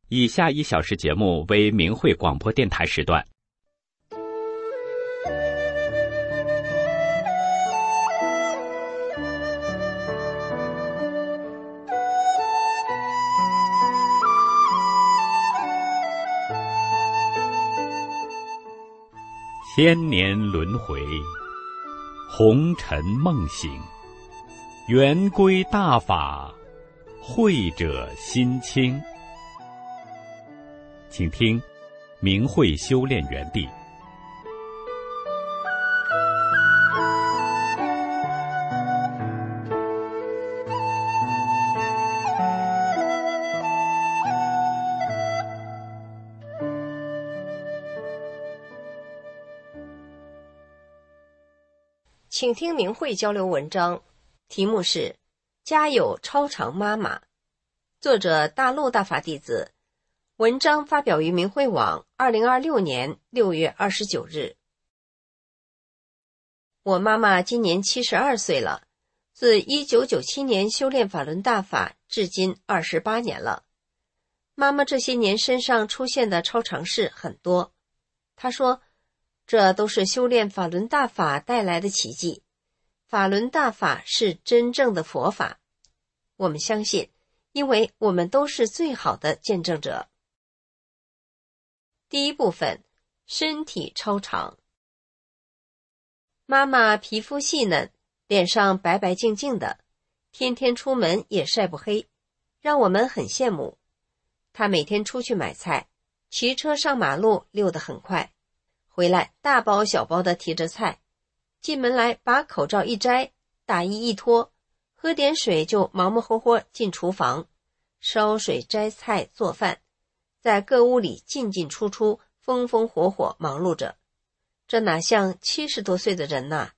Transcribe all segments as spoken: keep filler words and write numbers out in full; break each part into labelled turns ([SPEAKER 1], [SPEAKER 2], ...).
[SPEAKER 1] 以下一小时节目为明慧广播电台时段。千年轮回，红尘梦醒，圆规大法，慧者心清。请听明慧修炼园地。
[SPEAKER 2] 请听明慧交流文章，题目是家有超常妈妈，作者大陆大法弟子，文章发表于明慧网二零二六年六月二十九日。我妈妈今年七十二岁了，自一九九七年修炼法轮大法至今二十八年了。妈妈这些年身上出现的超常事很多，她说这都是修炼法轮大法带来的奇迹，法轮大法是真正的佛法。我们相信，因为我们都是最好的见证者。第一部分，身体超常。妈妈皮肤细嫩，脸上白白净净的，天天出门也晒不黑，让我们很羡慕。她每天出去买菜，骑车上马路溜得很快，回来大包小包地提着菜，进门来把口罩一摘，大衣一脱，喝点水就忙忙活活进厨房，烧水摘菜做饭，在各屋里进进出出，风风火火忙碌着，这哪像七十多岁的人呐？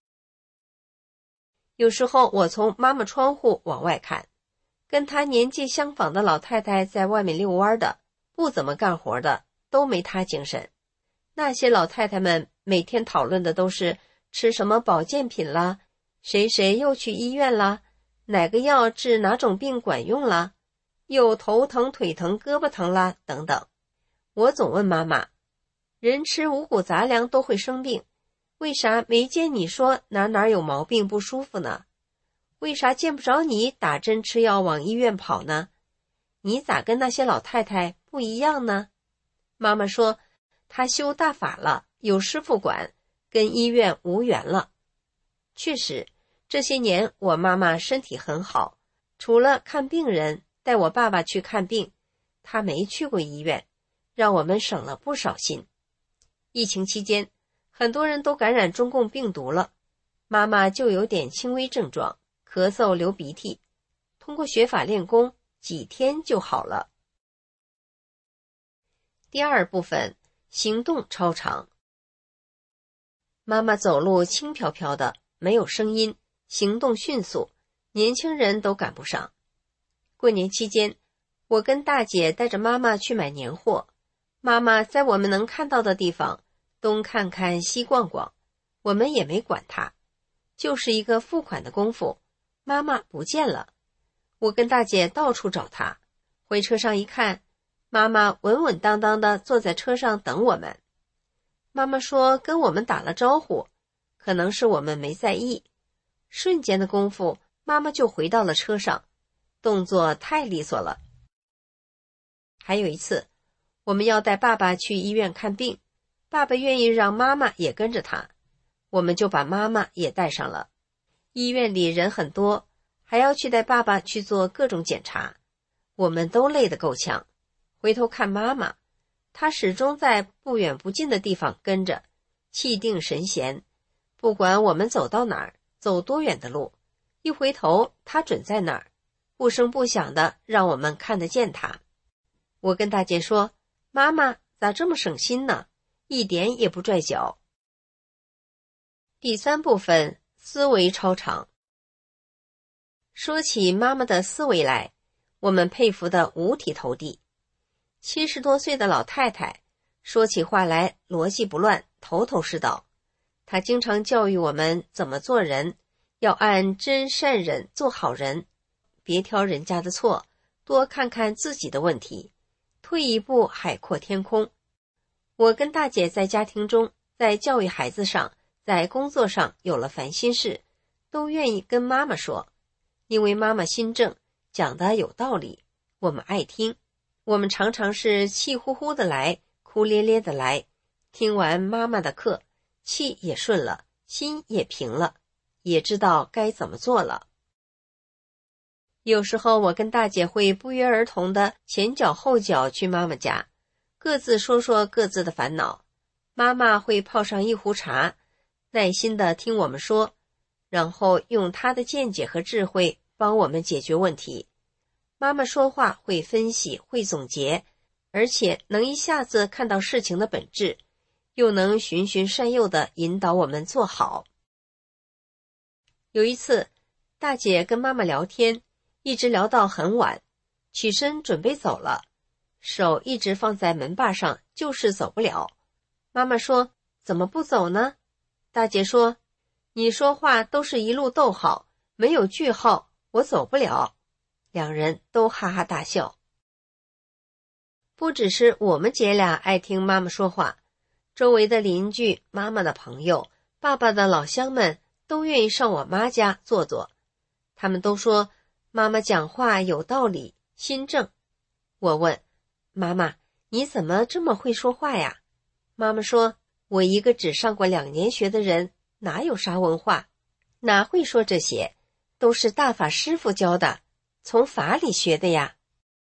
[SPEAKER 2] 有时候我从妈妈窗户往外看，跟她年纪相仿的老太太在外面遛弯的，不怎么干活的，都没她精神。那些老太太们每天讨论的都是吃什么保健品啦，谁谁又去医院啦，哪个药治哪种病管用啦，又头疼腿疼胳膊疼啦等等。我总问妈妈，人吃五谷杂粮都会生病，为啥没见你说哪哪有毛病不舒服呢？为啥见不着你打针吃药往医院跑呢？你咋跟那些老太太不一样呢？妈妈说她修大法了，有师父管，跟医院无缘了。确实，这些年我妈妈身体很好，除了看病人，带我爸爸去看病，她没去过医院，让我们省了不少心。疫情期间，很多人都感染中共病毒了，妈妈就有点轻微症状，咳嗽流鼻涕，通过学法练功，几天就好了。第二部分，行动超常。妈妈走路轻飘飘的，没有声音，行动迅速，年轻人都赶不上。过年期间，我跟大姐带着妈妈去买年货，妈妈在我们能看到的地方东看看西逛逛，我们也没管她，就是一个付款的功夫，妈妈不见了。我跟大姐到处找她，回车上一看，妈妈稳稳当当地坐在车上等我们。妈妈说跟我们打了招呼，可能是我们没在意，瞬间的功夫，妈妈就回到了车上，动作太利索了。还有一次，我们要带爸爸去医院看病，爸爸愿意让妈妈也跟着他，我们就把妈妈也带上了。医院里人很多，还要去带爸爸去做各种检查，我们都累得够呛。回头看妈妈，她始终在不远不近的地方跟着，气定神闲，不管我们走到哪儿，走多远的路，一回头她准在那儿，不声不响的让我们看得见她。我跟大姐说，妈妈咋这么省心呢？一点也不拽脚。第三部分，思维超常。说起妈妈的思维来，我们佩服得五体投地。七十多岁的老太太，说起话来逻辑不乱，头头是道。她经常教育我们怎么做人，要按真善忍做好人，别挑人家的错，多看看自己的问题， 退一步海阔天空。我跟大姐在家庭中，在教育孩子上，在工作上有了烦心事，都愿意跟妈妈说，因为妈妈心正，讲得有道理，我们爱听。我们常常是气呼呼的来，哭咧咧的来，听完妈妈的课，气也顺了，心也平了，也知道该怎么做了。有时候我跟大姐会不约而同的前脚后脚去妈妈家，各自说说各自的烦恼。妈妈会泡上一壶茶，耐心地听我们说，然后用她的见解和智慧帮我们解决问题。妈妈说话会分析，会总结，而且能一下子看到事情的本质，又能循循善诱地引导我们做好。有一次，大姐跟妈妈聊天，一直聊到很晚，起身准备走了，手一直放在门把上，就是走不了。妈妈说，怎么不走呢？大姐说，你说话都是一路逗号，没有句号，我走不了。两人都哈哈大笑。不只是我们姐俩爱听妈妈说话，周围的邻居、妈妈的朋友、爸爸的老乡们都愿意上我妈家坐坐。他们都说妈妈讲话有道理，心正。我问妈妈，你怎么这么会说话呀？妈妈说，我一个只上过两年学的人，哪有啥文化，哪会说这些，都是大法师父教的，从法里学的呀。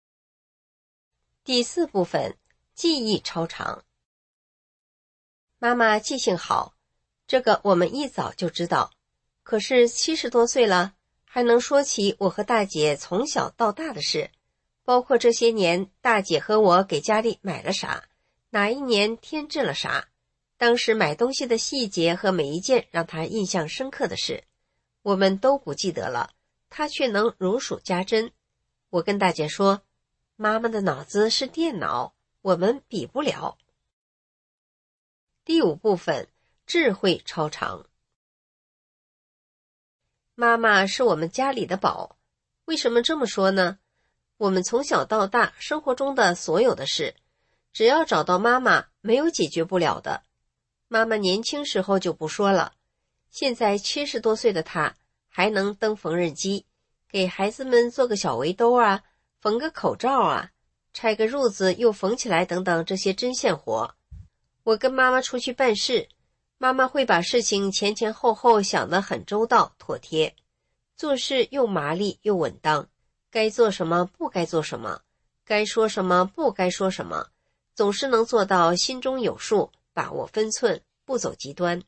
[SPEAKER 2] 第四部分，记忆超长。妈妈记性好，这个我们一早就知道，可是七十多岁了，还能说起我和大姐从小到大的事，包括这些年大姐和我给家里买了啥，哪一年添置了啥，当时买东西的细节和每一件让她印象深刻的事，我们都不记得了，她却能如数家珍。我跟大姐说，妈妈的脑子是电脑，我们比不了。第五部分，智慧超常。妈妈是我们家里的宝，为什么这么说呢？我们从小到大生活中的所有的事，只要找到妈妈，没有解决不了的。妈妈年轻时候就不说了，现在七十多岁的她还能蹬缝纫机，给孩子们做个小围兜啊，缝个口罩啊，拆个褥子又缝起来等等这些针线活。我跟妈妈出去办事，妈妈会把事情前前后后想得很周到妥帖，做事又麻利又稳当，该做什么不该做什么，该说什么不该说什么，总是能做到心中有数，把握分寸，不走极端。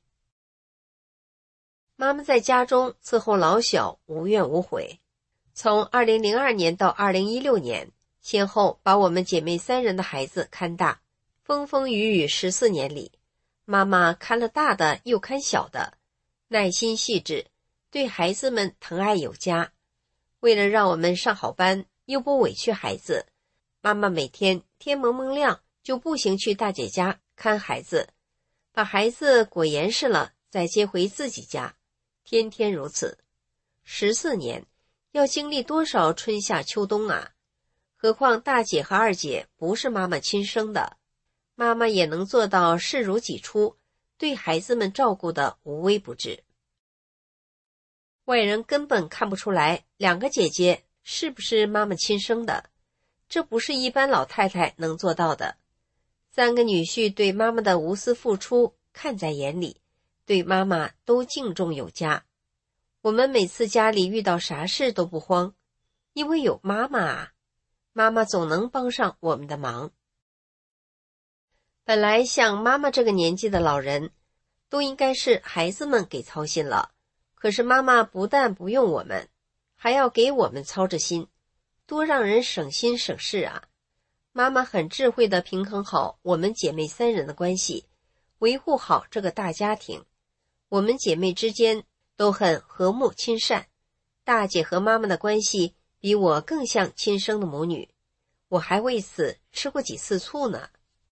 [SPEAKER 2] 妈妈在家中伺候老小，无怨无悔。从二零零二年到二零一六年，先后把我们姐妹三人的孩子看大，风风雨雨十四年里，妈妈看了大的又看小的，耐心细致，对孩子们疼爱有加。为了让我们上好班，又不委屈孩子，妈妈每天天蒙蒙亮就步行去大姐家看孩子，把孩子裹严实了再接回自己家，天天如此。十四年要经历多少春夏秋冬啊！何况大姐和二姐不是妈妈亲生的，妈妈也能做到视如己出，对孩子们照顾得无微不至。外人根本看不出来两个姐姐是不是妈妈亲生的，这不是一般老太太能做到的。三个女婿对妈妈的无私付出看在眼里，对妈妈都敬重有加。我们每次家里遇到啥事都不慌，因为有妈妈啊，妈妈总能帮上我们的忙。本来像妈妈这个年纪的老人，都应该是孩子们给操心了，可是妈妈不但不用我们，还要给我们操着心，多让人省心省事啊。妈妈很智慧地平衡好我们姐妹三人的关系，维护好这个大家庭。我们姐妹之间都很和睦亲善，大姐和妈妈的关系比我更像亲生的母女，我还为此吃过几次醋呢。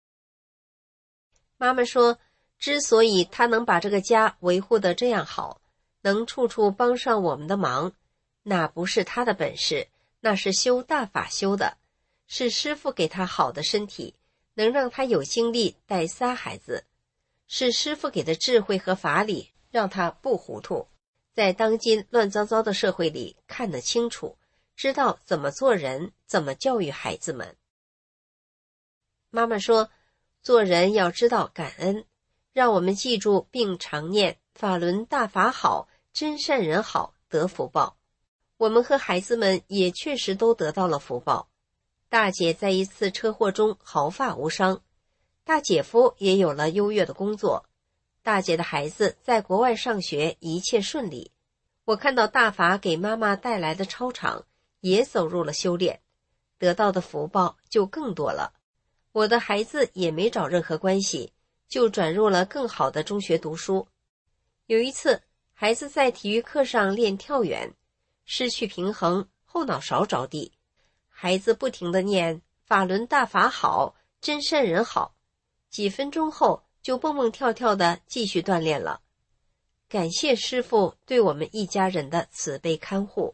[SPEAKER 2] 妈妈说，之所以她能把这个家维护得这样好，能处处帮上我们的忙，那不是她的本事，那是修大法修的， 是师父给他好的身体，能让他有精力带仨孩子，是师父给的智慧和法理，让他不糊涂，在当今乱糟糟的社会里看得清楚，知道怎么做人，怎么教育孩子们。妈妈说，做人要知道感恩，让我们记住并常念法轮大法好，真善人好，得福报。我们和孩子们也确实都得到了福报。大姐在一次车祸中毫发无伤，大姐夫也有了优越的工作，大姐的孩子在国外上学，一切顺利。我看到大法给妈妈带来的超常，也走入了修炼，得到的福报就更多了。我的孩子也没找任何关系，就转入了更好的中学读书。有一次，孩子在体育课上练跳远，失去平衡，后脑勺着地。孩子不停地念法轮大法好，真善人好，几分钟后就蹦蹦跳跳地继续锻炼了。感谢师父对我们一家人的慈悲看护。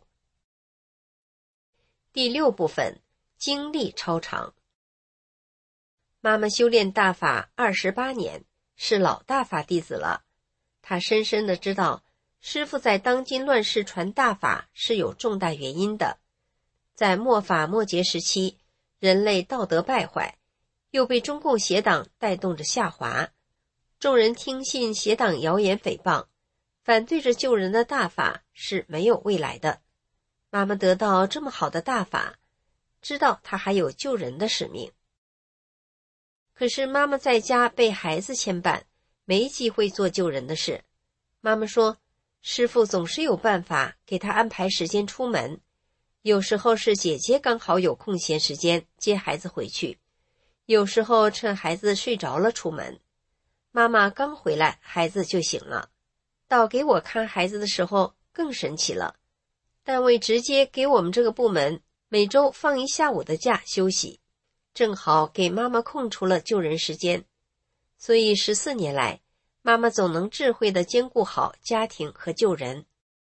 [SPEAKER 2] 第六部分，经历超常。妈妈修炼大法二十八年，是老大法弟子了。她深深地知道，师父在当今乱世传大法是有重大原因的。在末法末节时期，人类道德败坏，又被中共邪党带动着下滑，众人听信邪党谣言诽谤，反对着救人的大法是没有未来的。妈妈得到这么好的大法，知道她还有救人的使命。可是妈妈在家被孩子牵绊，没机会做救人的事。妈妈说，师父总是有办法给她安排时间出门，有时候是姐姐刚好有空闲时间接孩子回去，有时候趁孩子睡着了出门。妈妈刚回来，孩子就醒了。到给我看孩子的时候更神奇了，单位直接给我们这个部门每周放一下午的假休息，正好给妈妈空出了救人时间。所以十四年来，妈妈总能智慧地兼顾好家庭和救人。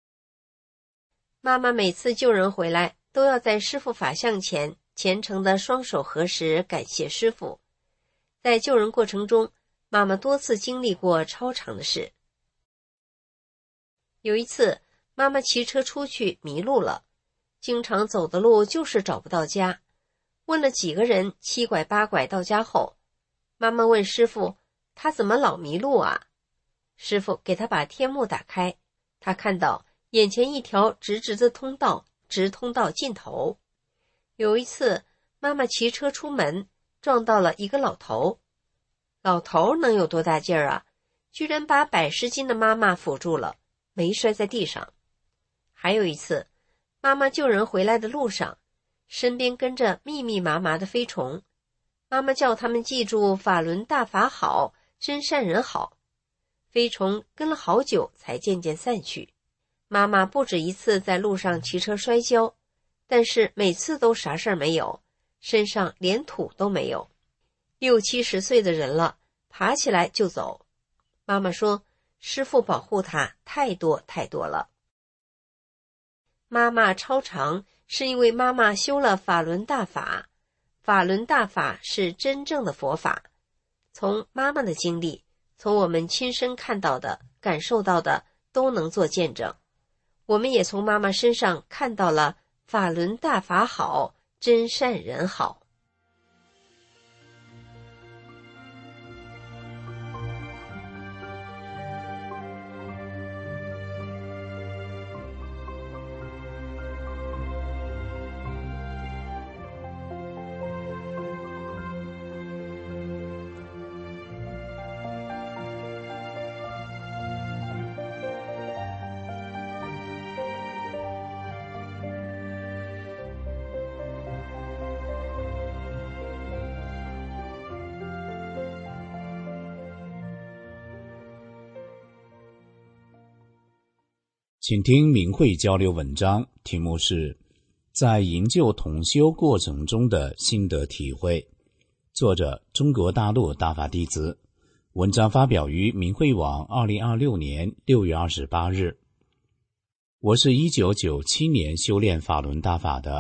[SPEAKER 2] 妈妈每次救人回来，都要在师父法像前虔诚的双手合十感谢师父。在救人过程中，妈妈多次经历过超常的事。有一次，妈妈骑车出去迷路了，经常走的路就是找不到家。问了几个人，七拐八拐到家后，妈妈问师父，他怎么老迷路啊？师父给他把天幕打开，他看到眼前一条直直的通道，直通到尽头。有一次，妈妈骑车出门，撞到了一个老头。老头能有多大劲儿啊？居然把百十斤的妈妈扶住了，没摔在地上。还有一次，妈妈救人回来的路上，身边跟着密密麻麻的飞虫，妈妈叫他们记住法轮大法好，真善人好。飞虫跟了好久才渐渐散去。妈妈不止一次在路上骑车摔跤，但是每次都啥事儿没有，身上连土都没有。六七十岁的人了，爬起来就走。妈妈说，师父保护她太多太多了。妈妈超常是因为妈妈修了法轮大法，法轮大法是真正的佛法。从妈妈的经历，从我们亲身看到的、感受到的，都能做见证。我们也从妈妈身上看到了法轮大法好，真善人好。
[SPEAKER 3] 请听明慧交流文章，题目是在营救同修过程中的心得体会，作者中国大陆大法弟子，文章发表于明慧网二零二六年六月二十八日。我是一九九七年修炼法轮大法的，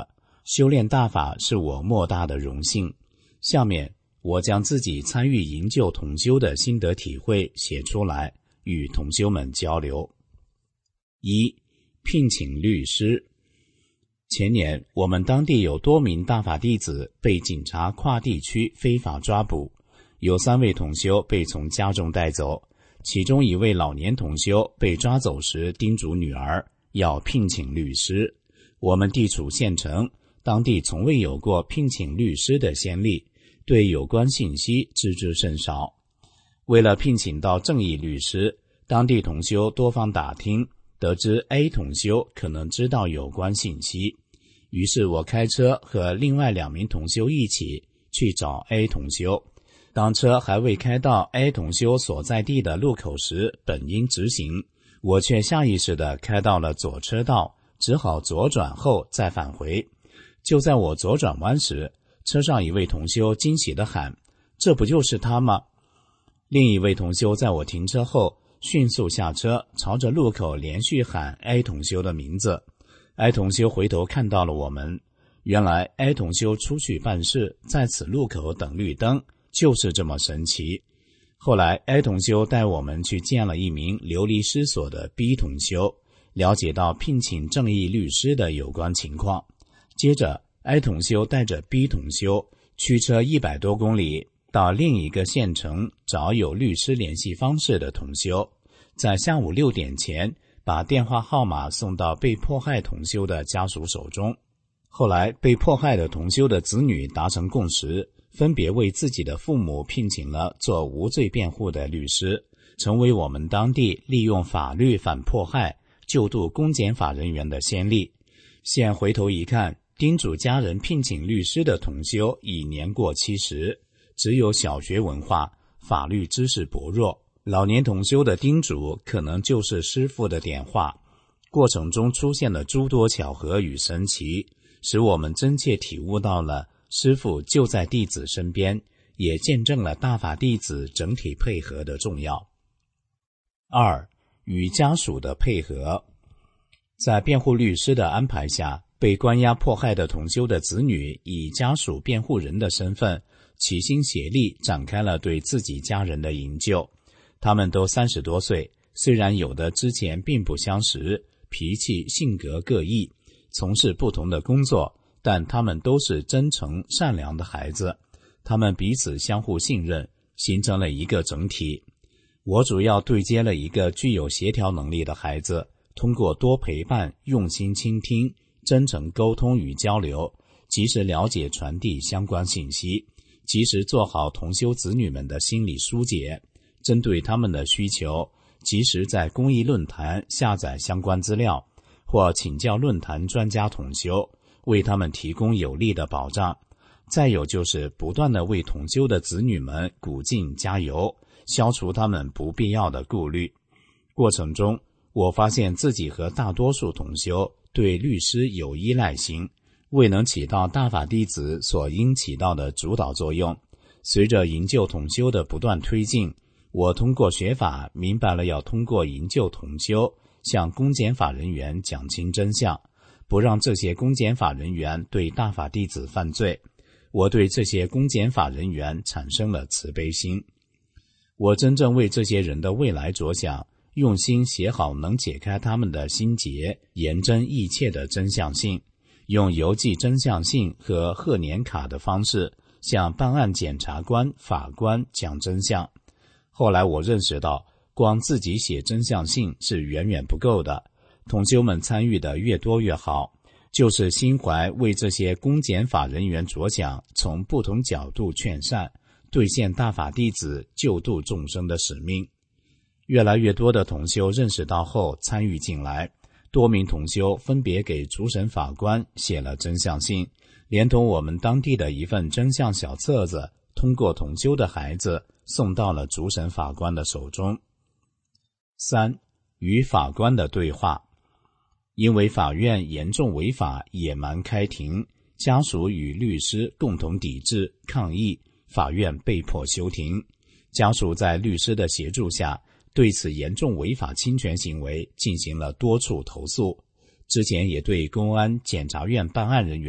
[SPEAKER 3] 修炼大法是我莫大的荣幸。下面我将自己参与营救同修的心得体会写出来，与同修们交流。一、聘请律师。前年我们当地有多名大法弟子被警察跨地区非法抓捕，有三位同修被从家中带走，其中一位老年同修被抓走时叮嘱女儿要聘请律师。我们地处县城，当地从未有过聘请律师的先例，对有关信息知之甚少。为了聘请到正义律师，当地同修多方打听，得知 A 同修可能知道有关信息，于是我开车和另外两名同修一起去找 A 同修。当车还未开到 A 同修所在地的路口时，本应直行，我却下意识地开到了左车道，只好左转后再返回。就在我左转弯时，车上一位同修惊喜地喊：“这不就是他吗？”另一位同修在我停车后迅速下车，朝着路口连续喊 A 同修的名字。 A 同修回头看到了我们，原来 A 同修出去办事，在此路口等绿灯，就是这么神奇。后来 A 同修带我们去见了一名流离失所的 B 同修，了解到聘请正义律师的有关情况。接着 A 同修带着 B 同修驱车一百多公里到另一个县城找有律师联系方式的同修，在下午六点前把电话号码送到被迫害同修的家属手中。后来被迫害的同修的子女达成共识，分别为自己的父母聘请了做无罪辩护的律师，成为我们当地利用法律反迫害救度公检法人员的先例。现回头一看，叮嘱家人聘请律师的同修已年过七十，只有小学文化，法律知识薄弱。老年同修的叮嘱可能就是师父的点化，过程中出现了诸多巧合与神奇，使我们真切体悟到了师父就在弟子身边，也见证了大法弟子整体配合的重要。二、与家属的配合。在辩护律师的安排下，被关押迫害的同修的子女以家属辩护人的身份，齐心协力展开了对自己家人的营救。他们都三十多岁，虽然有的之前并不相识，脾气性格各异，从事不同的工作，但他们都是真诚善良的孩子，他们彼此相互信任，形成了一个整体。我主要对接了一个具有协调能力的孩子，通过多陪伴、用心倾听、真诚沟通与交流，及时了解传递相关信息，及时做好同修子女们的心理疏解，针对他们的需求，及时在公益论坛下载相关资料，或请教论坛专家同修，为他们提供有力的保障。再有就是不断地为同修的子女们鼓劲加油，消除他们不必要的顾虑。过程中，我发现自己和大多数同修对律师有依赖心，未能起到大法弟子所应起到的主导作用。随着营救同修的不断推进，我通过学法明白了要通过营救同修向公检法人员讲清真相，不让这些公检法人员对大法弟子犯罪。我对这些公检法人员产生了慈悲心，我真正为这些人的未来着想，用心写好能解开他们的心结、言真意切的真相信，用邮寄真相信和贺年卡的方式向办案检察官、法官讲真相。后来我认识到，光自己写真相信是远远不够的，同修们参与的越多越好，就是心怀为这些公检法人员着想，从不同角度劝善，兑现大法弟子救度众生的使命。越来越多的同修认识到后参与进来，多名同修分别给主审法官写了真相信，连同我们当地的一份真相小册子，通过同修的孩子送到了主审法官的手中。三、与法官的对话。因为法院严重违法野蛮开庭，家属与律师共同抵制抗议，法院被迫休庭。家属在律师的协助下，对此严重违法侵权行为进行了多处投诉，之前也对公安、检察院办案人员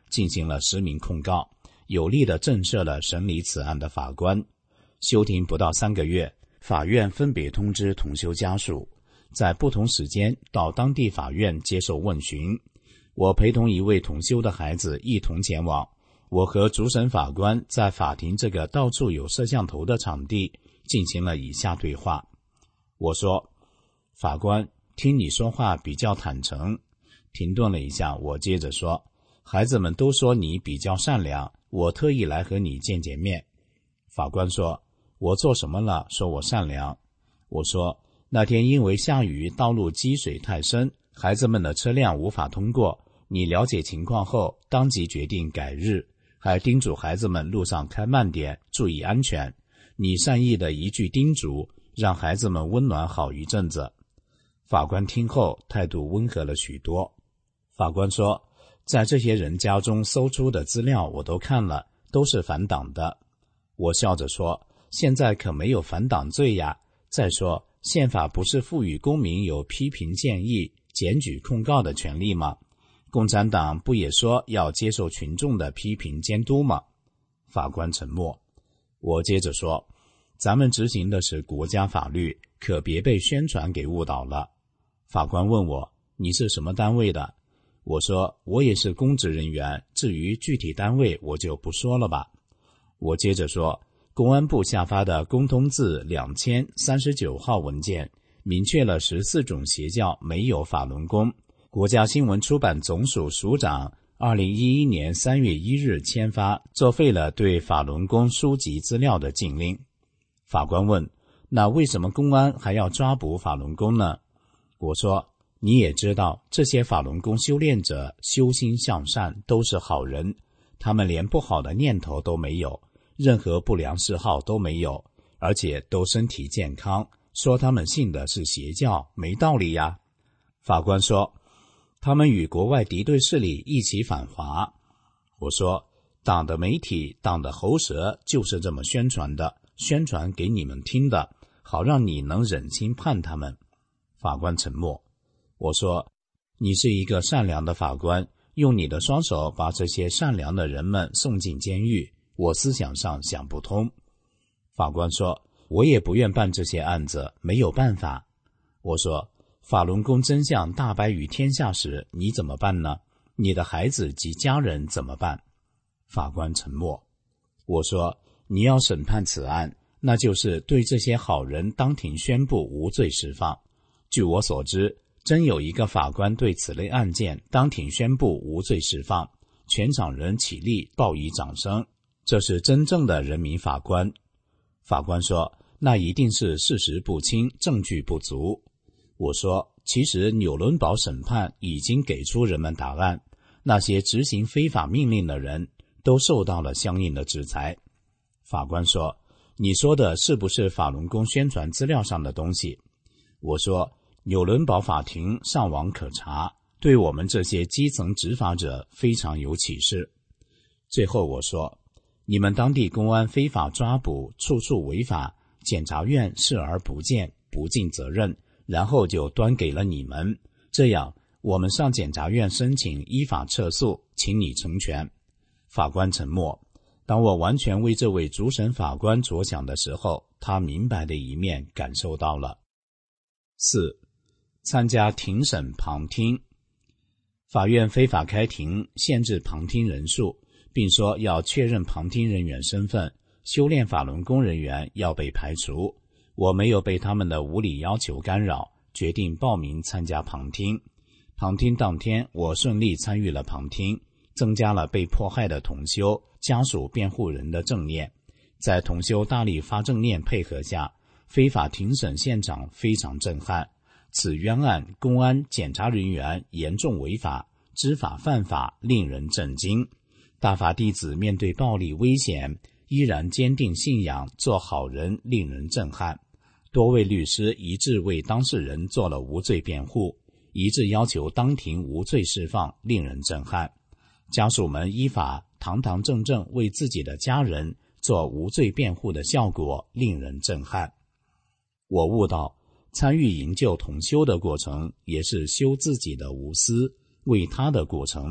[SPEAKER 3] 进行了实名控告，有力地震慑了审理此案的法官。休庭不到三个月，法院分别通知同修家属，在不同时间到当地法院接受问询。我陪同一位同修的孩子一同前往。我和主审法官在法庭这个到处有摄像头的场地进行了以下对话。我说：法官，听你说话比较坦诚。停顿了一下，我接着说：孩子们都说你比较善良，我特意来和你见见面。法官说：我做什么了？说我善良。我说：那天因为下雨，道路积水太深，孩子们的车辆无法通过，你了解情况后当即决定改日，还叮嘱孩子们路上开慢点，注意安全。你善意的一句叮嘱，让孩子们温暖好一阵子。法官听后态度温和了许多。法官说：在这些人家中搜出的资料我都看了，都是反党的。我笑着说：现在可没有反党罪呀。再说，宪法不是赋予公民有批评建议、检举控告的权利吗？共产党不也说要接受群众的批评监督吗？法官沉默。我接着说：咱们执行的是国家法律，可别被宣传给误导了。法官问我：你是什么单位的？我说：我也是公职人员，至于具体单位我就不说了吧。我接着说：公安部下发的公通字两千三十九号文件明确了十四种邪教没有法轮功。国家新闻出版总署署长二零一一年三月一日签发，作废了对法轮功书籍资料的禁令。法官问：那为什么公安还要抓捕法轮功呢？我说：你也知道，这些法轮功修炼者修心向善，都是好人，他们连不好的念头都没有，任何不良嗜好都没有，而且都身体健康，说他们信的是邪教，没道理呀。法官说：他们与国外敌对势力一起反华。我说：党的媒体、党的喉舌就是这么宣传的，宣传给你们听的，好让你能忍心判他们。法官沉默。我说：你是一个善良的法官，用你的双手把这些善良的人们送进监狱，我思想上想不通。法官说：我也不愿办这些案子，没有办法。我说：法轮功真相大白于天下时，你怎么办呢？你的孩子及家人怎么办？法官沉默。我说：你要审判此案，那就是对这些好人当庭宣布无罪释放。据我所知，真有一个法官对此类案件当庭宣布无罪释放，全场人起立报以掌声，这是真正的人民法官。法官说：那一定是事实不清，证据不足。我说：其实纽伦堡审判已经给出人们答案，那些执行非法命令的人都受到了相应的制裁。法官说：你说的是不是法轮功宣传资料上的东西？我说：纽伦堡法庭上网可查，对我们这些基层执法者非常有启示。最后我说：你们当地公安非法抓捕，处处违法，检察院视而不见，不尽责任，然后就端给了你们，这样我们上检察院申请依法撤诉，请你成全。法官沉默。当我完全为这位主审法官着想的时候，他明白的一面感受到了。四、参加庭审旁听。法院非法开庭，限制旁听人数，并说要确认旁听人员身份，修炼法轮功人员要被排除。我没有被他们的无理要求干扰，决定报名参加旁听。旁听当天，我顺利参与了旁听，增加了被迫害的同修家属辩护人的正念。在同修大力发正念配合下，非法庭审现场非常震撼。此冤案，公安检察人员严重违法，知法犯法，令人震惊。大法弟子面对暴力危险，依然坚定信仰，做好人，令人震撼。多位律师一致为当事人做了无罪辩护，一致要求当庭无罪释放，令人震撼。家属们依法堂堂正正为自己的家人做无罪辩护的效果，令人震撼。我悟到，参与营救同修的过程，也是修自己的无私，为他的过程。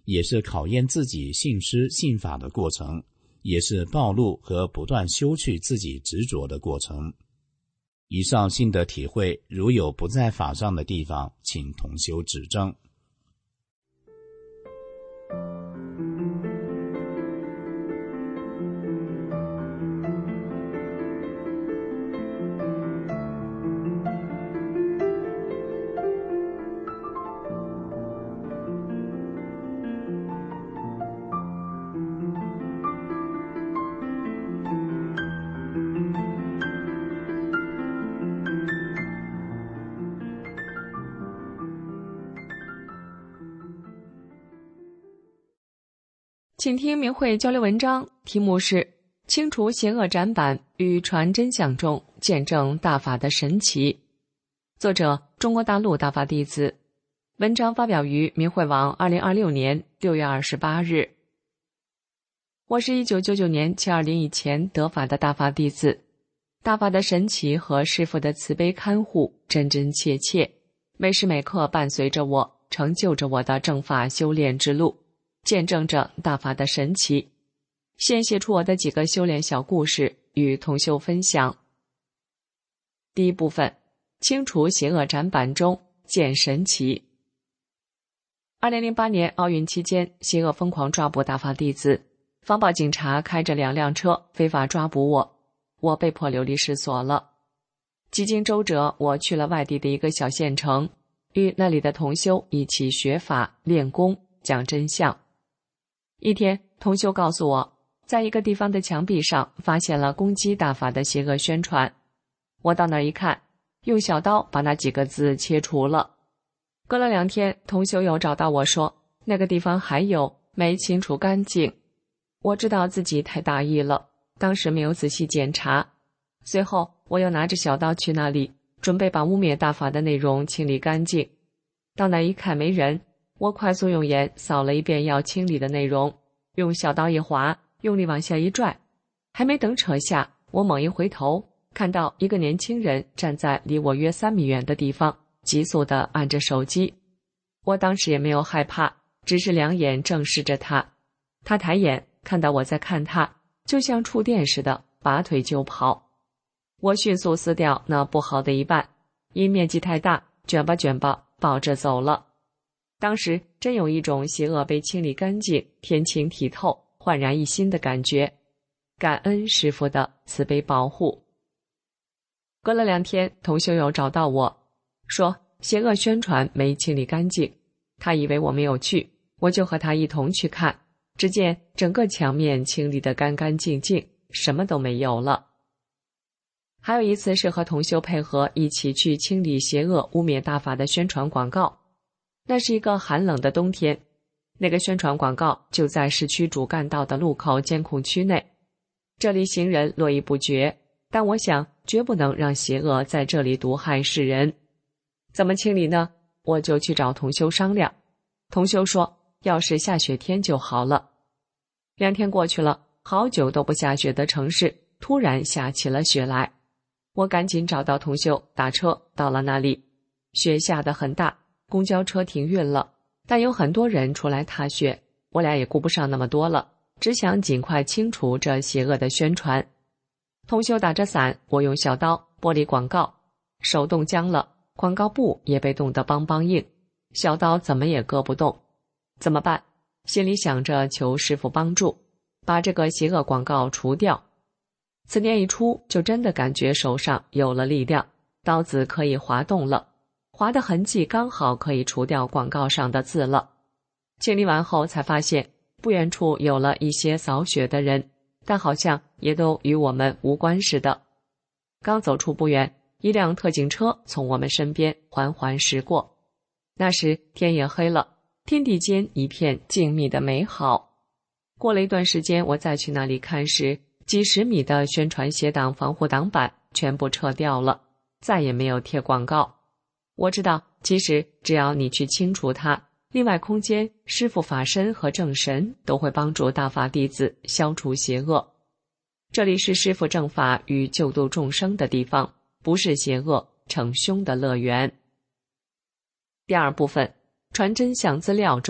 [SPEAKER 3] 也是考验自己信师信法的过程，也是暴露和不断修去自己执着的过程。以上心得体会，如有不在法上的地方，请同修指正。
[SPEAKER 4] 请听明慧交流文章，题目是清除邪恶展板与传真相中见证大法的神奇，作者中国大陆大法弟子。文章发表于明慧网二零二六年六月二十八日。我是一九九九年七二零以前得法的大法弟子，大法的神奇和师父的慈悲看护真真切切，每时每刻伴随着我，成就着我的正法修炼之路，见证着大法的神奇。先写出我的几个修炼小故事与同修分享。第一部分，清除邪恶展板中见神奇。二零零八年奥运期间，邪恶疯狂抓捕大法弟子，防暴警察开着两辆车非法抓捕我，我被迫流离失所了。几经周折，我去了外地的一个小县城，与那里的同修一起学法练功讲真相。一天，同修告诉我，在一个地方的墙壁上发现了攻击大法的邪恶宣传。我到那儿一看，用小刀把那几个字切除了。隔了两天，同修又找到我说，那个地方还有，没清除干净。我知道自己太大意了，当时没有仔细检查。随后，我又拿着小刀去那里，准备把污蔑大法的内容清理干净。到那一看没人，我快速用盐扫了一遍要清理的内容，用小刀一划，用力往下一拽，还没等扯下，我猛一回头，看到一个年轻人站在离我约三米远的地方，急速地按着手机。我当时也没有害怕，只是两眼正视着他。他抬眼看到我在看他，就像触电似的拔腿就跑。我迅速撕掉那不好的一半，因面积太大，卷吧卷吧抱着走了。当时真有一种邪恶被清理干净，天清体透，焕然一新的感觉。感恩师父的慈悲保护。隔了两天，同修友找到我，说邪恶宣传没清理干净，他以为我没有去，我就和他一同去看，只见整个墙面清理得干干净净，什么都没有了。还有一次是和同修配合一起去清理邪恶污蔑大法的宣传广告。那是一个寒冷的冬天，那个宣传广告就在市区主干道的路口监控区内，这里行人络绎不绝，但我想绝不能让邪恶在这里毒害世人。怎么清理呢？我就去找同修商量。同修说，要是下雪天就好了。两天过去了，好久都不下雪的城市突然下起了雪来。我赶紧找到同修，打车到了那里。雪下得很大，公交车停运了，但有很多人出来踏雪，我俩也顾不上那么多了，只想尽快清除这邪恶的宣传。同修打着伞，我用小刀剥离广告，手冻僵了，广告布也被冻得梆梆硬，小刀怎么也割不动。怎么办？心里想着求师父帮助，把这个邪恶广告除掉。此念一出，就真的感觉手上有了力量，刀子可以滑动了，划的痕迹刚好可以除掉广告上的字了。清理完后才发现，不远处有了一些扫雪的人，但好像也都与我们无关似的。刚走出不远，一辆特警车从我们身边缓缓驶过。那时天也黑了，天地间一片静谧的美好。过了一段时间，我再去那里看时，几十米的宣传邪党防护挡板全部撤掉了，再也没有贴广告。我知道，其实只要你去清除它，另外空间、师父法身和正神都会帮助大法弟子消除邪恶。这里是师父正法与救度众生的地方，不是邪恶逞凶的乐园。第二部分，传真相资料中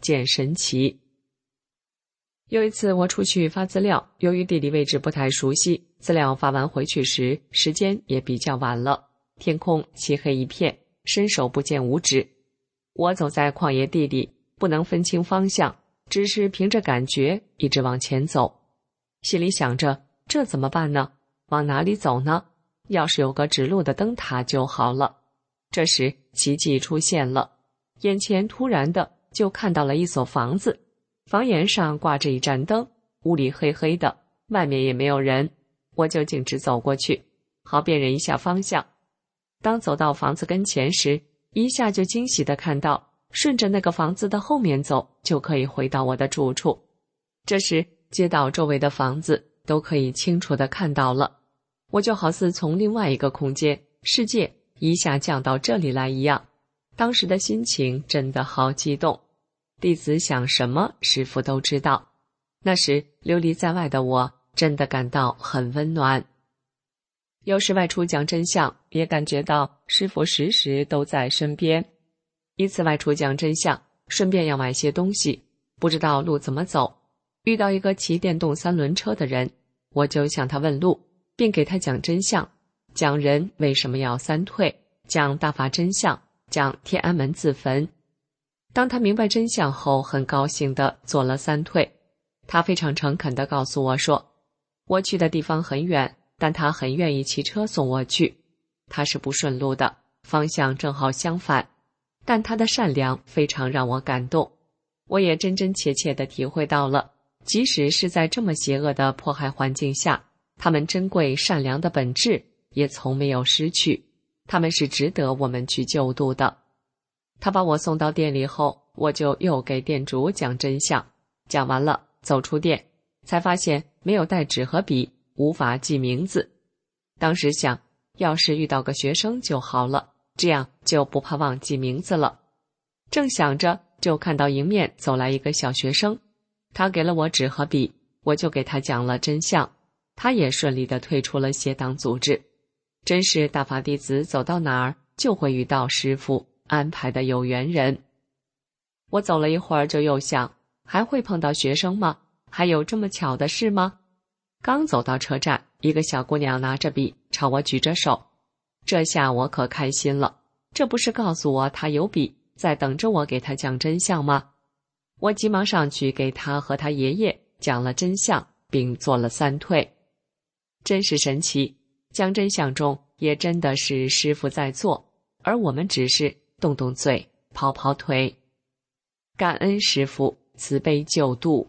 [SPEAKER 4] 见神奇。有一次我出去发资料，由于地理位置不太熟悉，资料发完回去时时间也比较晚了，天空漆黑一片，伸手不见五指。我走在旷野地里，不能分清方向，只是凭着感觉一直往前走，心里想着这怎么办呢？往哪里走呢？要是有个指路的灯塔就好了。这时奇迹出现了，眼前突然的就看到了一所房子，房檐上挂着一盏灯，屋里黑黑的，外面也没有人，我就径直走过去，好辨认一下方向。当走到房子跟前时，一下就惊喜地看到，顺着那个房子的后面走，就可以回到我的住处。这时街道周围的房子都可以清楚地看到了，我就好似从另外一个空间世界一下降到这里来一样，当时的心情真的好激动。弟子想什么，师父都知道。那时流离在外的我，真的感到很温暖。有时外出讲真相，也感觉到师父时时都在身边。一次外出讲真相，顺便要买些东西，不知道路怎么走，遇到一个骑电动三轮车的人，我就向他问路，并给他讲真相，讲人为什么要三退，讲大法真相，讲天安门自焚。当他明白真相后，很高兴地做了三退。他非常诚恳地告诉我说，我去的地方很远，但他很愿意骑车送我去。他是不顺路的，方向正好相反，但他的善良非常让我感动。我也真真切切地体会到了，即使是在这么邪恶的迫害环境下，他们珍贵善良的本质也从没有失去，他们是值得我们去救度的。他把我送到店里后，我就又给店主讲真相，讲完了走出店，才发现没有带纸和笔，无法记名字。当时想，要是遇到个学生就好了，这样就不怕忘记名字了。正想着，就看到迎面走来一个小学生，他给了我纸和笔，我就给他讲了真相，他也顺利地退出了邪党组织。真是大法弟子走到哪儿就会遇到师父安排的有缘人。我走了一会儿，就又想，还会碰到学生吗？还有这么巧的事吗？刚走到车站，一个小姑娘拿着笔朝我举着手，这下我可开心了，这不是告诉我她有笔，在等着我给她讲真相吗？我急忙上去给她和她爷爷讲了真相，并做了三退。真是神奇，讲真相中也真的是师父在做，而我们只是动动嘴，跑跑腿。感恩师父慈悲救度。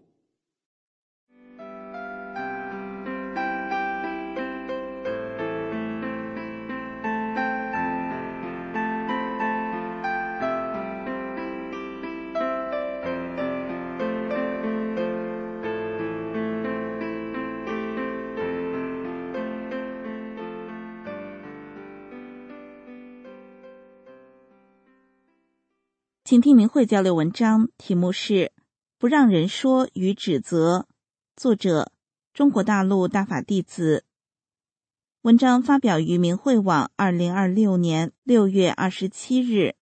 [SPEAKER 5] 请听明慧交流文章，题目是不让人说与指责，作者中国大陆大法弟子。文章发表于明慧网二零二六年六月二十七日。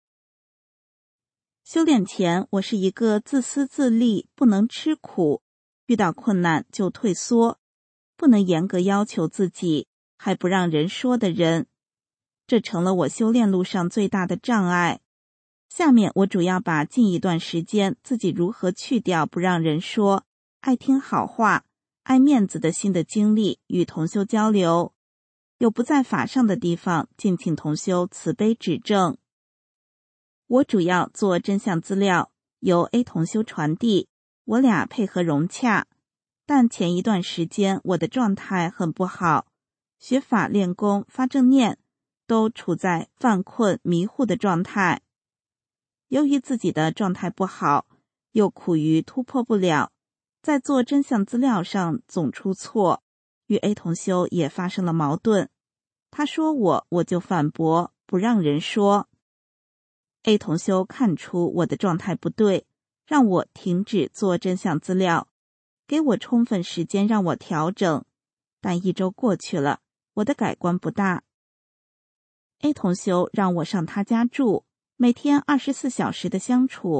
[SPEAKER 5] 修炼前，我是一个自私自利，不能吃苦，遇到困难就退缩，不能严格要求自己，还不让人说的人。这成了我修炼路上最大的障碍。下面我主要把近一段时间自己如何去掉不让人说、爱听好话、爱面子的新的经历与同修交流，有不在法上的地方，敬请同修慈悲指正。我主要做真相资料，由 A 同修传递，我俩配合融洽，但前一段时间我的状态很不好，学法练功发正念都处在犯困迷糊的状态。由于自己的状态不好，又苦于突破不了，在做真相资料上总出错，与 A 同修也发生了矛盾。他说我，我就反驳，不让人说。A 同修看出我的状态不对，让我停止做真相资料，给我充分时间让我调整，但一周过去了，我的改观不大。A 同修让我上他家住，每天二十四小时的相处，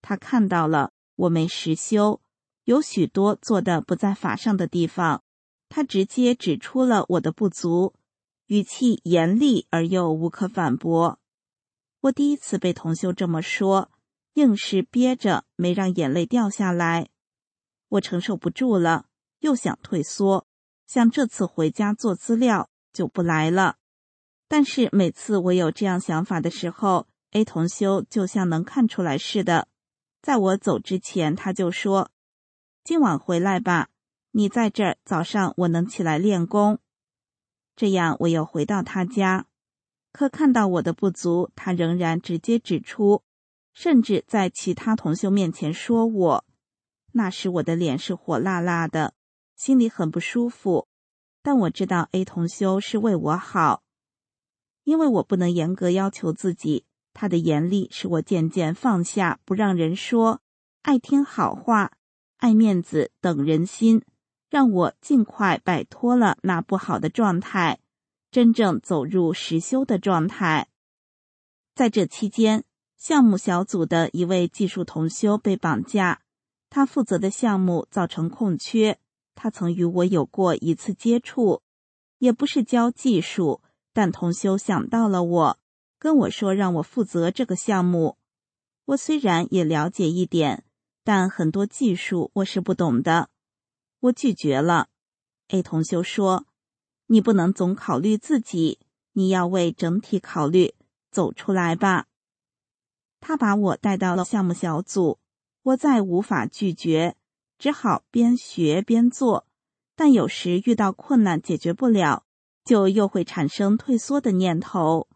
[SPEAKER 5] 他看到了我没实修，有许多做的不在法上的地方，他直接指出了我的不足，语气严厉而又无可反驳。我第一次被同修这么说，硬是憋着没让眼泪掉下来。我承受不住了，又想退缩，想这次回家做资料就不来了。但是每次我有这样想法的时候， A 同修就像能看出来似的，在我走之前他就说，今晚回来吧，你在这儿，早上我能起来练功。这样我又回到他家，可看到我的不足，他仍然直接指出，甚至在其他同修面前说我。那时我的脸是火辣辣的，心里很不舒服，但我知道 A 同修是为我好。因为我不能严格要求自己，他的严厉使我渐渐放下不让人说，爱听好话，爱面子等人心，让我尽快摆脱了那不好的状态，真正走入实修的状态。在这期间，项目小组的一位技术同修被绑架，他负责的项目造成空缺，他曾与我有过一次接触，也不是教技术，但同修想到了我，跟我说让我负责这个项目。我虽然也了解一点，但很多技术我是不懂的，我拒绝了。 A 同修说，你不能总考虑自己，你要为整体考虑，走出来吧。他把我带到了项目小组，我再无法拒绝，只好边学边做，但有时遇到困难解决不了，就又会产生退缩的念头。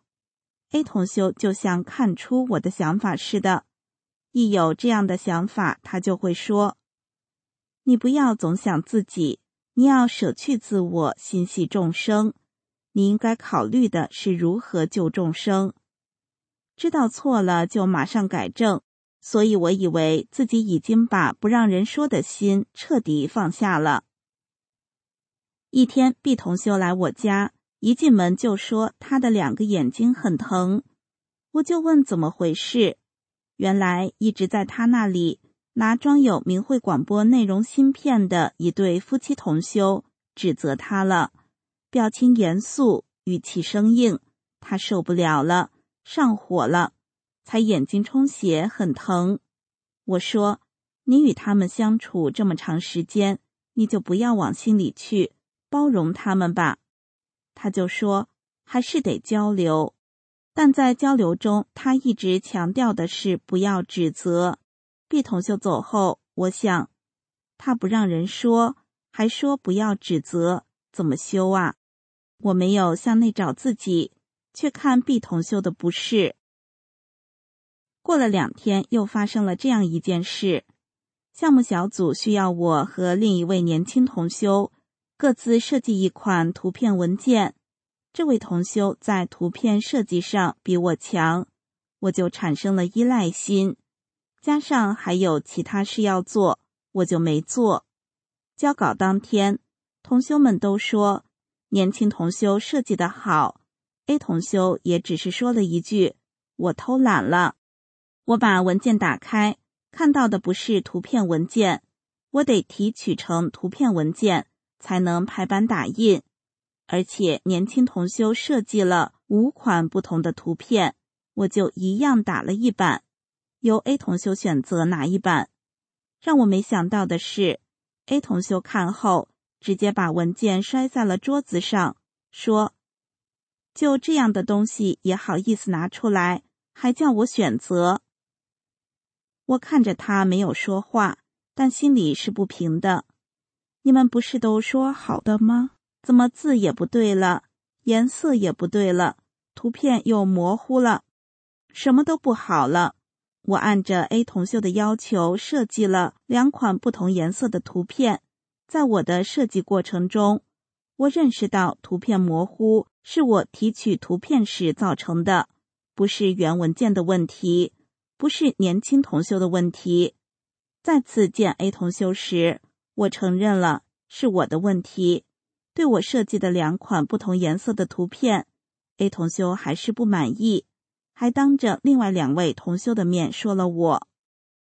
[SPEAKER 5] A 同修就像看出我的想法似的，一有这样的想法，他就会说，你不要总想自己，你要舍去自我，心系众生，你应该考虑的是如何救众生。知道错了就马上改正，所以我以为自己已经把不让人说的心彻底放下了。一天 B 同修来我家，一进门就说他的两个眼睛很疼，我就问怎么回事。原来一直在他那里拿装有明慧广播内容芯片的一对夫妻同修指责他了，表情严肃，语气生硬，他受不了了，上火了，才眼睛充血很疼。我说，你与他们相处这么长时间，你就不要往心里去，包容他们吧。他就说，还是得交流，但在交流中他一直强调的是不要指责。 B 同修走后，我想他不让人说，还说不要指责，怎么修啊？我没有向内找自己，却看 B 同修的不是。过了两天，又发生了这样一件事，项目小组需要我和另一位年轻同修各自设计一款图片文件，这位同修在图片设计上比我强，我就产生了依赖心，加上还有其他事要做，我就没做。交稿当天，同修们都说年轻同修设计得好， A 同修也只是说了一句，我偷懒了。我把文件打开，看到的不是图片文件，我得提取成图片文件才能排版打印，而且年轻同修设计了五款不同的图片，我就一样打了一版，由 A 同修选择哪一版。让我没想到的是， A 同修看后直接把文件摔在了桌子上，说，就这样的东西也好意思拿出来，还叫我选择。我看着他没有说话，但心里是不平的。你们不是都说好的吗？怎么字也不对了，颜色也不对了，图片又模糊了，什么都不好了。我按着 A 同修的要求设计了两款不同颜色的图片，在我的设计过程中，我认识到图片模糊是我提取图片时造成的，不是原文件的问题，不是年轻同修的问题。再次见 A 同修时，我承认了是我的问题，对我设计的两款不同颜色的图片， A 同修还是不满意，还当着另外两位同修的面说了我。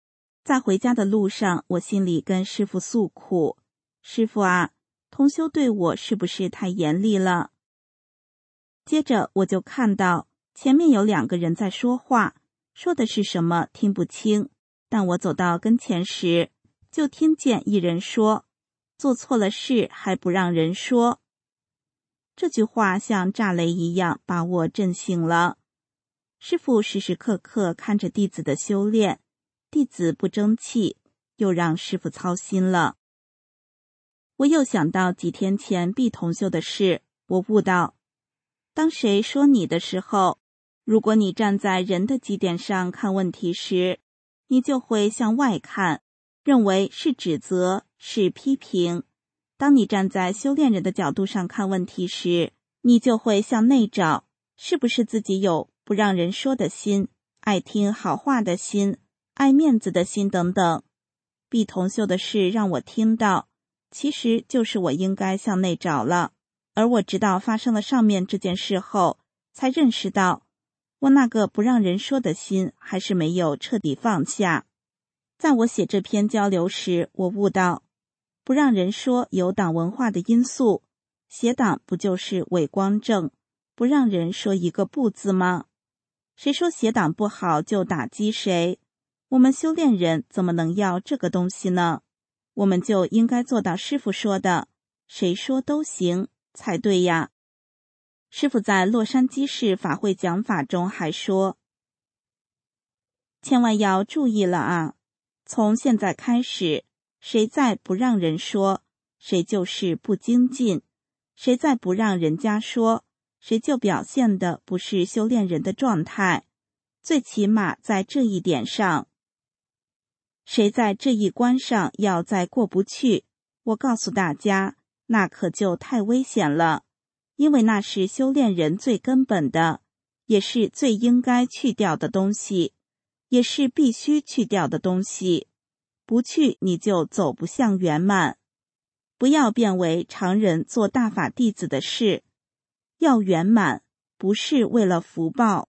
[SPEAKER 5] 在回家的路上，我心里跟师父诉苦：师父啊，同修对我是不是太严厉了？接着我就看到前面有两个人在说话，说的是什么听不清，但我走到跟前时，就听见一人说：做错了事还不让人说。这句话像炸雷一样把我震醒了。师父时时刻刻看着弟子的修炼，弟子不争气，又让师父操心了。我又想到几天前毕同修的事，我悟到，当谁说你的时候，如果你站在人的基点上看问题时，你就会向外看，认为是指责，是批评。当你站在修炼人的角度上看问题时，你就会向内找，是不是自己有不让人说的心，爱听好话的心，爱面子的心等等。毕同修的事让我听到，其实就是我应该向内找了。而我直到发生了上面这件事后，才认识到，我那个不让人说的心还是没有彻底放下。在我写这篇交流时，我悟到，不让人说有党文化的因素，写党不就是伪光正，不让人说一个不字吗？谁说写党不好就打击谁？我们修炼人怎么能要这个东西呢？我们就应该做到师父说的，谁说都行才对呀。师父在洛杉矶市法会讲法中还说，千万要注意了啊，从现在开始，谁再不让人说，谁就是不精进；谁再不让人家说，谁就表现的不是修炼人的状态。最起码在这一点上，谁在这一关上要再过不去，我告诉大家，那可就太危险了，因为那是修炼人最根本的，也是最应该去掉的东西，也是必须去掉的东西。不去你就走不向圆满。不要变为常人做大法弟子的事，要圆满，不是为了福报。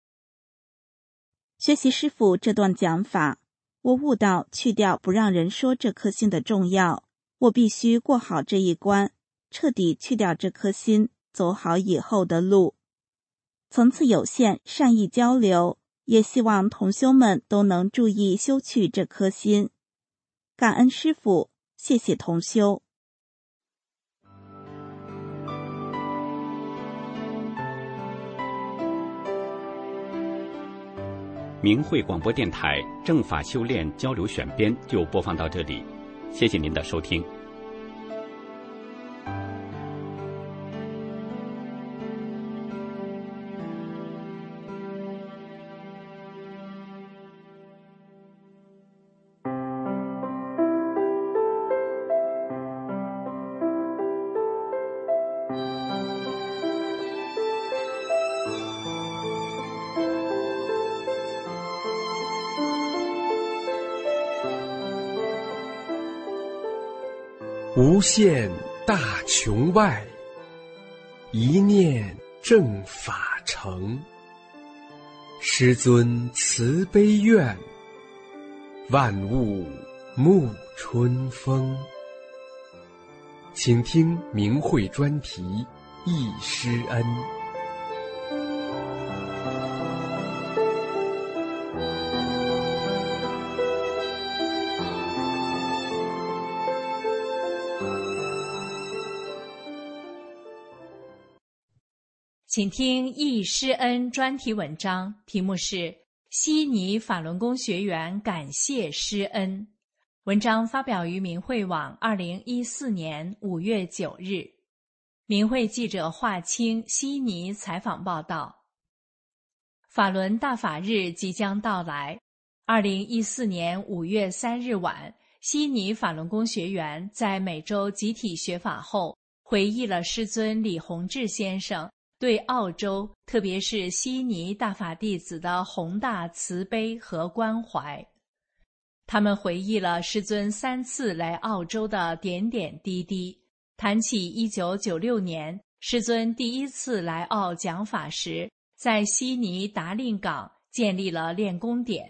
[SPEAKER 5] 学习师父这段讲法，我悟到去掉不让人说这颗心的重要，我必须过好这一关，彻底去掉这颗心，走好以后的路。层次有限，善意交流，也希望同修们都能注意修去这颗心。感恩师父，谢谢同修。
[SPEAKER 1] 明慧广播电台正法修炼交流选编就播放到这里，谢谢您的收听。
[SPEAKER 6] 无限大穹外，一念正法成。师尊慈悲愿，万物沐春风。请听明慧专题忆师恩。
[SPEAKER 7] 请听忆师恩专题文章，题目是悉尼法轮功学员感谢师恩。文章发表于明慧网二零一四年五月九日。明慧记者华清悉尼采访报道。法轮大法日即将到来。二零一四年五月三日晚，悉尼法轮功学员在每周集体学法后，回忆了师尊李洪志先生对澳洲，特别是悉尼大法弟子的宏大慈悲和关怀。他们回忆了师尊三次来澳洲的点点滴滴，谈起一九九六年师尊第一次来澳讲法时，在悉尼达令港建立了练功点，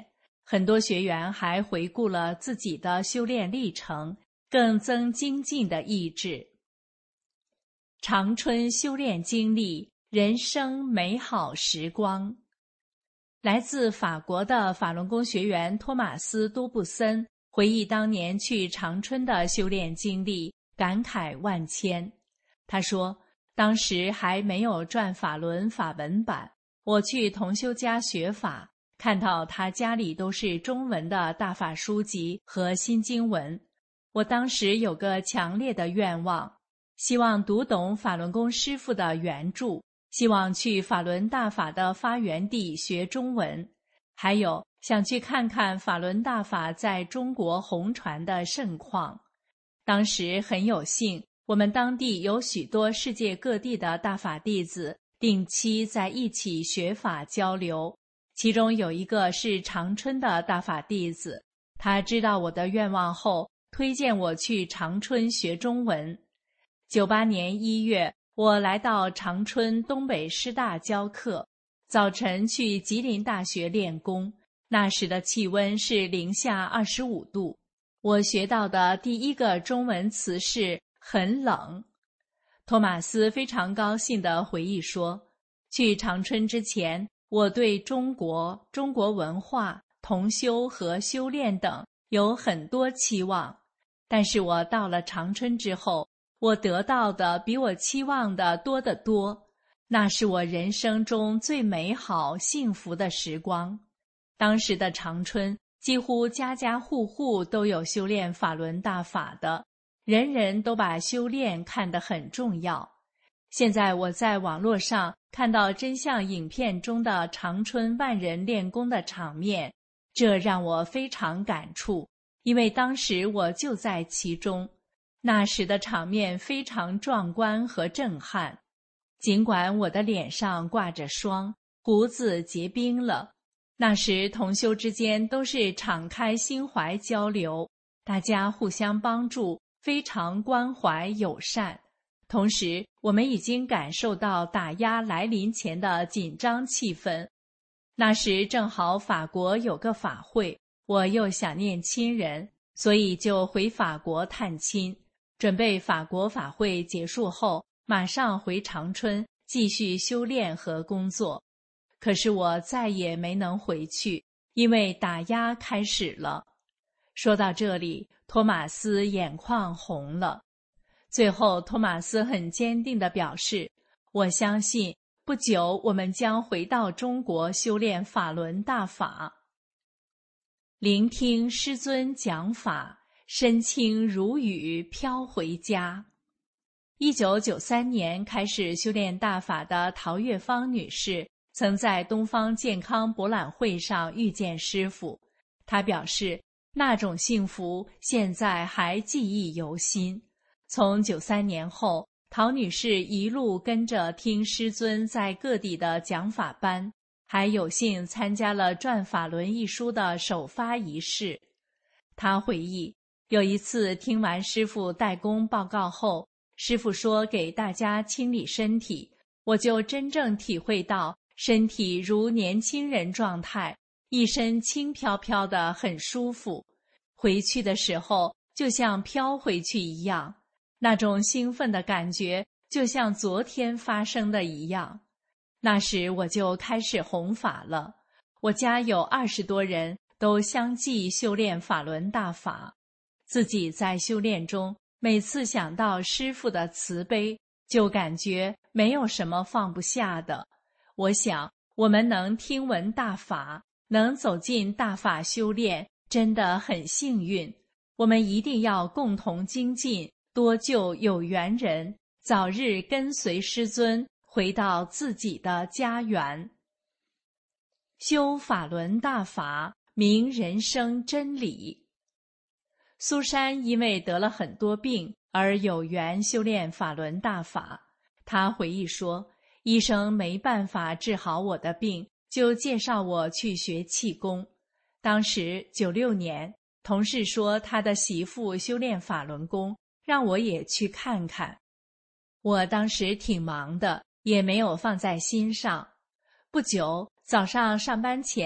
[SPEAKER 7] 很多学员还回顾了自己的修炼历程，更增精进的意志。长春修炼经历，人生美好时光。来自法国的法轮功学员托马斯·多布森回忆当年去长春的修炼经历，感慨万千。他说，当时还没有转法轮法文版，我去同修家学法，看到他家里都是中文的大法书籍和新经文。我当时有个强烈的愿望，希望读懂法轮功师父的原著，希望去法轮大法的发源地学中文，还有想去看看法轮大法在中国红传的盛况。当时很有幸，我们当地有许多世界各地的大法弟子定期在一起学法交流，其中有一个是长春的大法弟子，他知道我的愿望后，推荐我去长春学中文。九八年一月，我来到长春东北师大教课，早晨去吉林大学练功，那时的气温是零下二十五度。我学到的第一个中文词是很冷。托马斯非常高兴地回忆说，去长春之前，我对中国、中国文化、同修和修炼等有很多期望，但是我到了长春之后，我得到的比我期望的多得多，那是我人生中最美好幸福的时光。当时的长春几乎家家户户都有修炼法轮大法的，人人都把修炼看得很重要。现在我在网络上看到真相影片中的长春万人练功的场面，这让我非常感触，因为当时我就在其中。那时的场面非常壮观和震撼，尽管我的脸上挂着霜，胡子结冰了。那时同修之间都是敞开心怀交流，大家互相帮助，非常关怀友善。同时，我们已经感受到打压来临前的紧张气氛。那时正好法国有个法会，我又想念亲人，所以就回法国探亲。准备法国法会结束后，马上回长春继续修炼和工作。可是我再也没能回去，因为打压开始了。说到这里，托马斯眼眶红了。最后，托马斯很坚定地表示，我相信不久我们将回到中国修炼法轮大法。聆听师尊讲法，身轻如雨飘回家。一九九三年开始修炼大法的陶月芳女士，曾在东方健康博览会上遇见师父。她表示，那种幸福现在还记忆犹新。从九三年后，陶女士一路跟着听师尊在各地的讲法班，还有幸参加了《转法轮》一书的首发仪式。她回忆，有一次听完师父代功报告后，师父说给大家清理身体，我就真正体会到身体如年轻人状态，一身轻飘飘的，很舒服。回去的时候就像飘回去一样，那种兴奋的感觉就像昨天发生的一样。那时我就开始弘法了，我家有二十多人都相继修炼法轮大法。自己在修炼中，每次想到师父的慈悲，就感觉没有什么放不下的。我想，我们能听闻大法，能走进大法修炼，真的很幸运。我们一定要共同精进，多救有缘人，早日跟随师尊，回到自己的家园。修法轮大法，明人生真理。苏珊因为得了很多病而有缘修炼法轮大法。她回忆说，医生没办法治好我的病，就介绍我去学气功。当时九六年，同事说他的媳妇修炼法轮功，让我也去看看。我当时挺忙的，也没有放在心上。不久，早上上班前，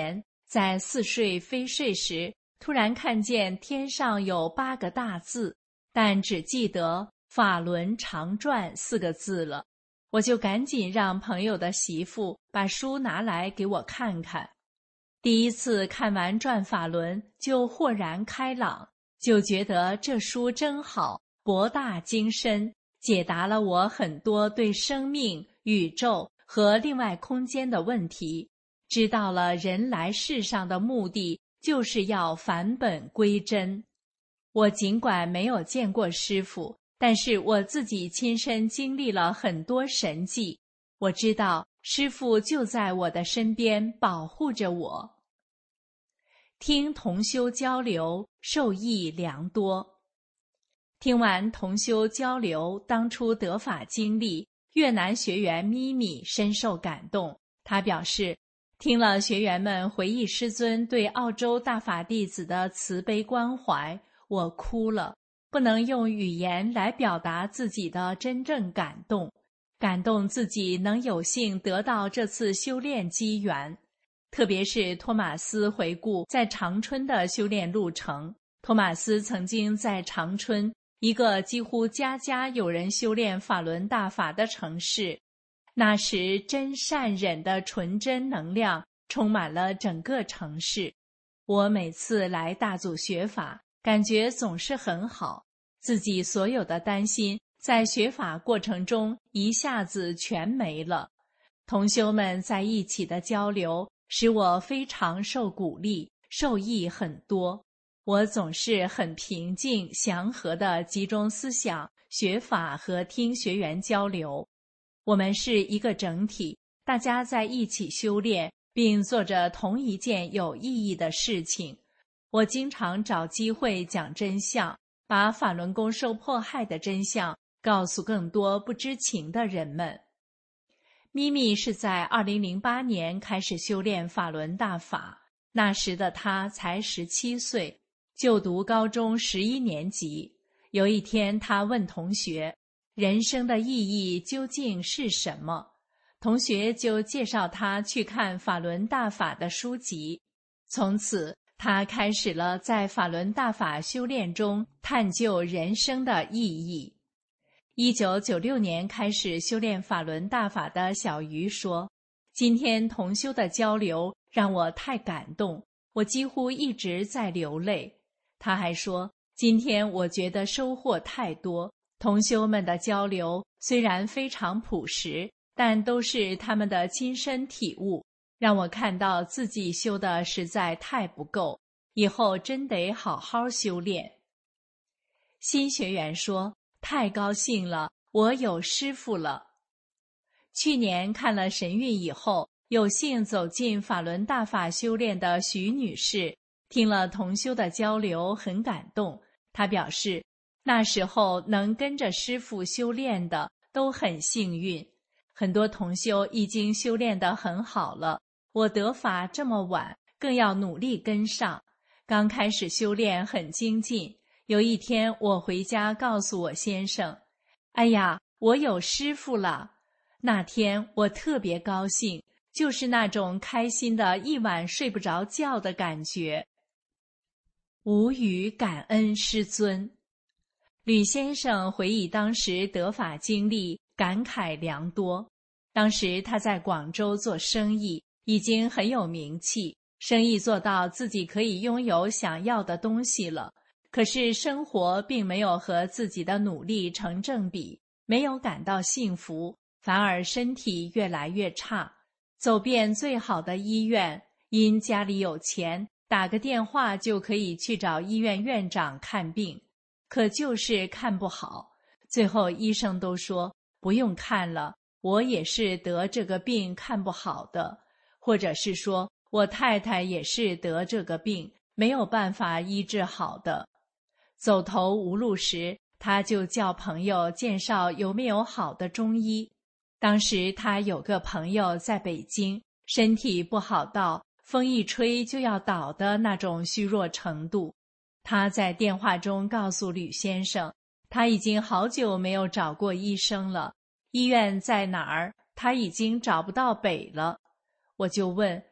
[SPEAKER 7] 在似睡非睡时，突然看见天上有八个大字，但只记得法轮常转四个字了。我就赶紧让朋友的媳妇把书拿来给我看看。第一次看完转法轮就豁然开朗，就觉得这书真好，博大精深，解答了我很多对生命、宇宙和另外空间的问题，知道了人来世上的目的就是要返本归真。我尽管没有见过师父，但是我自己亲身经历了很多神迹，我知道师父就在我的身边保护着我。听同修交流，受益良多。听完同修交流当初得法经历，越南学员咪咪深受感动。他表示，听了学员们回忆师尊对澳洲大法弟子的慈悲关怀，我哭了，不能用语言来表达自己的真正感动，感动自己能有幸得到这次修炼机缘。特别是托马斯回顾在长春的修炼路程，托马斯曾经在长春，一个几乎家家有人修炼法轮大法的城市，那时真善忍的纯真能量充满了整个城市。我每次来大祖学法，感觉总是很好，自己所有的担心在学法过程中一下子全没了。同修们在一起的交流使我非常受鼓励，受益很多。我总是很平静祥和地集中思想学法和听学员交流。我们是一个整体，大家在一起修炼，并做着同一件有意义的事情。我经常找机会讲真相，把法轮功受迫害的真相告诉更多不知情的人们。咪咪是在二零零八年开始修炼法轮大法，那时的她才十七岁，就读高中十一年级。有一天，她问同学，人生的意义究竟是什么？同学就介绍她去看法轮大法的书籍。从此，她开始了在法轮大法修炼中探究人生的意义。一九九六年开始修炼法轮大法的小鱼说，今天同修的交流让我太感动，我几乎一直在流泪。他还说，今天我觉得收获太多，同修们的交流虽然非常朴实，但都是他们的亲身体悟，让我看到自己修的实在太不够，以后真得好好修炼。新学员说，太高兴了，我有师父了。去年看了神韵以后，有幸走进法轮大法修炼的徐女士，听了同修的交流很感动。她表示，那时候能跟着师父修炼的都很幸运，很多同修已经修炼得很好了，我得法这么晚，更要努力跟上。刚开始修炼很精进，有一天我回家告诉我先生，哎呀，我有师父了。那天我特别高兴，就是那种开心的一晚睡不着觉的感觉。无语感恩师尊。吕先生回忆当时得法经历，感慨良多。当时他在广州做生意，已经很有名气，生意做到自己可以拥有想要的东西了。可是生活并没有和自己的努力成正比，没有感到幸福，反而身体越来越差。走遍最好的医院，因家里有钱，打个电话就可以去找医院院长看病，可就是看不好。最后医生都说，不用看了，我也是得这个病看不好的，或者是说我太太也是得这个病，没有办法医治好的。走投无路时，他就叫朋友介绍有没有好的中医。当时他有个朋友在北京，身体不好到风一吹就要倒的那种虚弱程度。他在电话中告诉吕先生，他已经好久没有找过医生了，医院在哪儿，他已经找不到北了。我就问，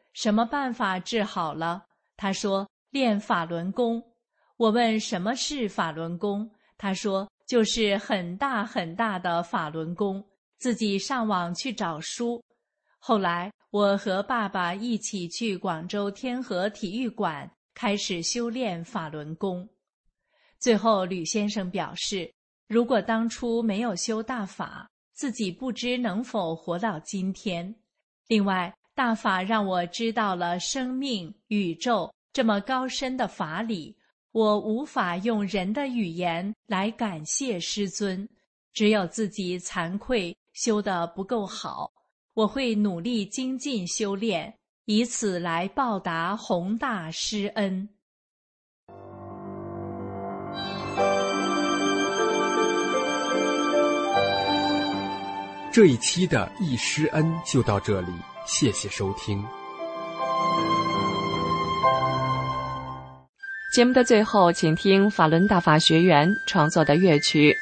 [SPEAKER 7] 什么办法治好了？他说练法轮功。我问什么是法轮功？他说就是很大很大的法轮功，自己上网去找书。后来我和爸爸一起去广州天河体育馆开始修炼法轮功。最后吕先生表示，如果当初没有修大法，自己不知能否活到今天。另外，大法让我知道了生命、宇宙这么高深的法理，我无法用人的语言来感谢师尊，只有自己惭愧修得不够好。我会努力精进修炼，以此来报答宏大师恩。
[SPEAKER 6] 这一期的忆师恩就到这里，谢谢收听。
[SPEAKER 4] 节目的最后，请听法轮大法学员创作的乐曲。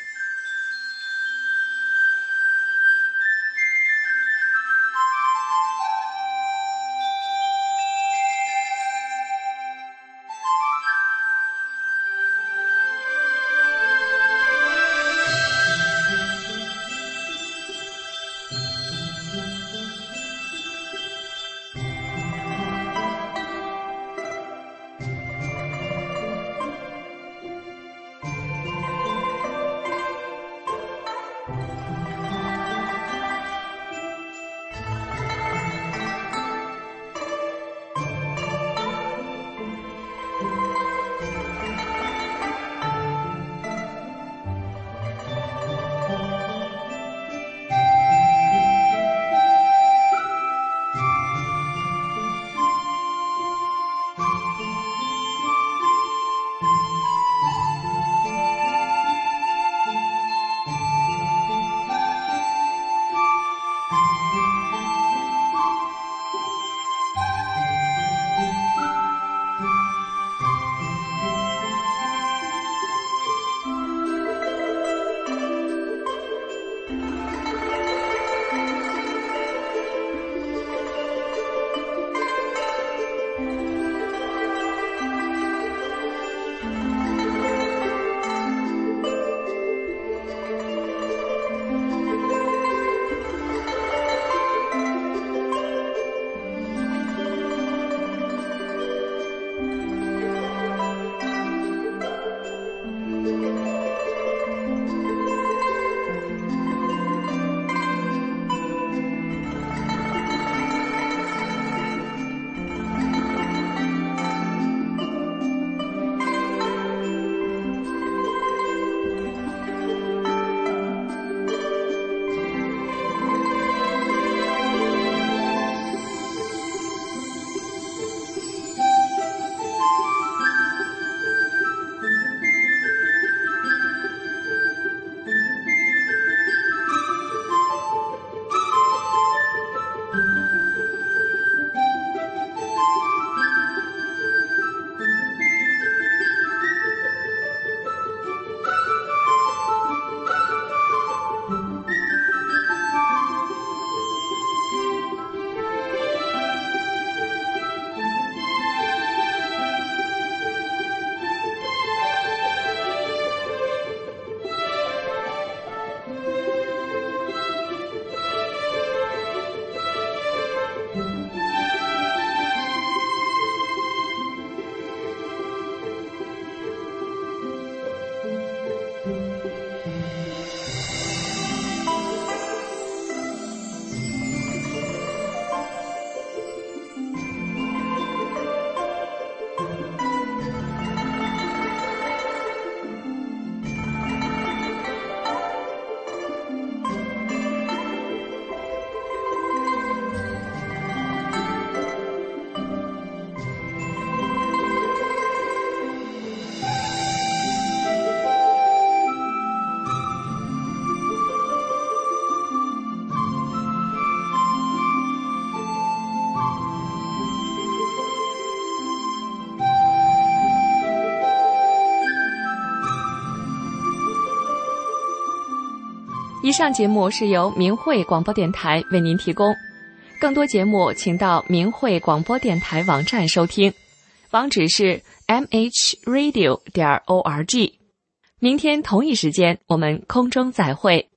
[SPEAKER 4] 以上节目是由明慧广播电台为您提供。 更多节目请到明慧广播电台网站收听，网址是 m h radio 点 org。明天同一时间我们空中再会。